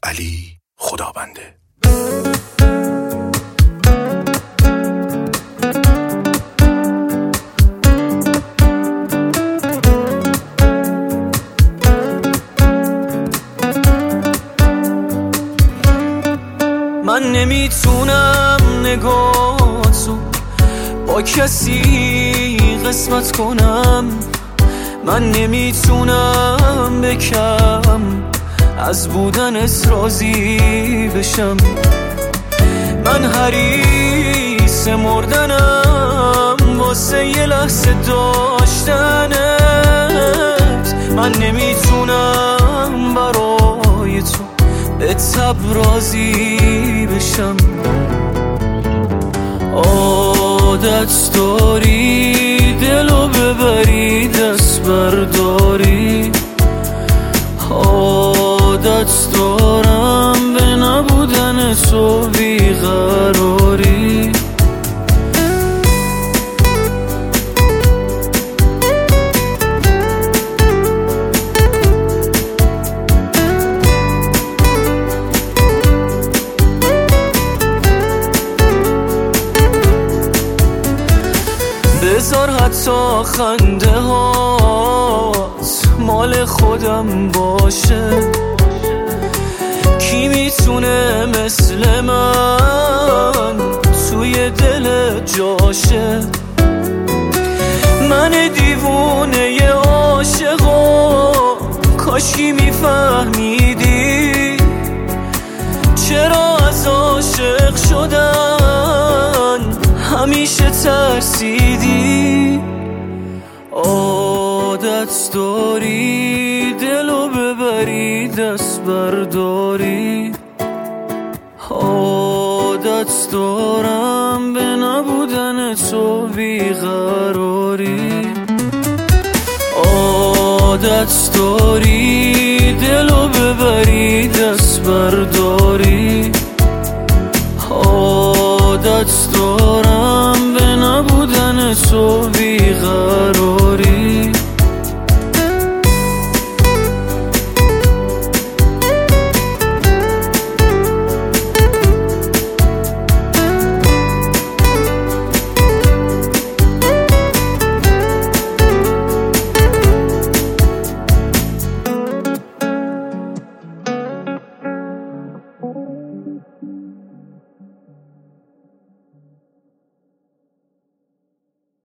علی خدابنده. من نمیتونم نگاهتو با کسی قسمت کنم، من نمیتونم بکم از بودنت راضی بشم. من حریص مردنم واسه یه لحظه داشتنت. من نمیتونم برای تو به تب راضی بشم. عادت داری دلو ببری دست برداری، عادت دارم به نبودن تو بیقراری. بذار حتی خنده هات مال خودم باشه، کی میتونه مثل من توی دل جاشه. من دیوونه عاشقا کاشکی میفهمیدی چرا از عاشق شدن همیشه ترسیدی. عادت داری دلو ببری دست برداری، عادت دارم به نبودن تو بیقراری. عادت داری دلو ببری دست برداری، عادت دارم به نبودن تو بیقراری.